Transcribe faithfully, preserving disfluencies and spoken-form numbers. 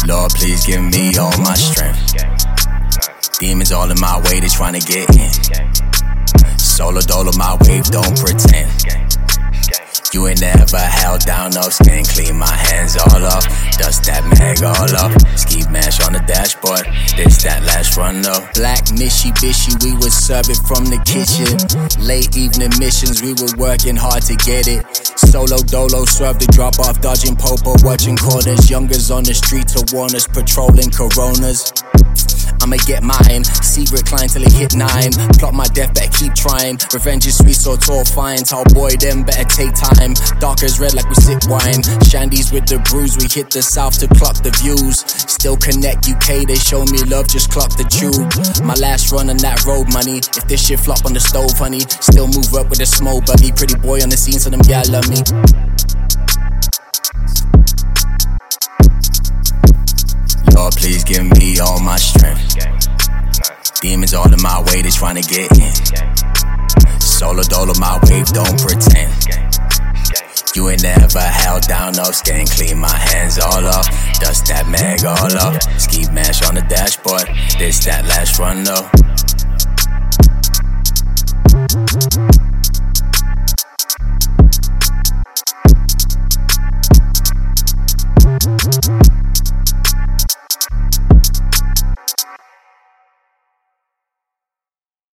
Lord, please give me all my strength. Demons all in my way, they tryna get in. Solo dolo my wave, don't pretend. You ain't never held down no skin. Clean my hands all off, dust that mag all off. Ski mash on the dashboard, this that last run though. Black Mitsubishi, we would serve it from the kitchen. Late evening missions, we were working hard to get it. Solo dolo, swerve the drop off, dodging popo, watching corners. Youngers on the street to warn us, patrolling Coronas. I'ma get mine, seat recline till it hit nine. Plot my death, better keep trying. Revenge is sweet, so tall fine. Tall boy, them better take time. Dark as red like we sip wine. Shandies with the bruise, we hit the south to clock the views. Still connect U K, they show me love, just clock the tube. My last run on that road money. If this shit flop on the stove, honey. Still move up with a small buggy. Pretty boy on the scene, so them gal love me. Lord, please give me all my strength. Demons all in my way, they tryna get in. Solo dolo my wave, don't pretend. You ain't never held down no skin. Clean my hands all off, dust that mag all off. Ski mash on the dashboard, this that last run though.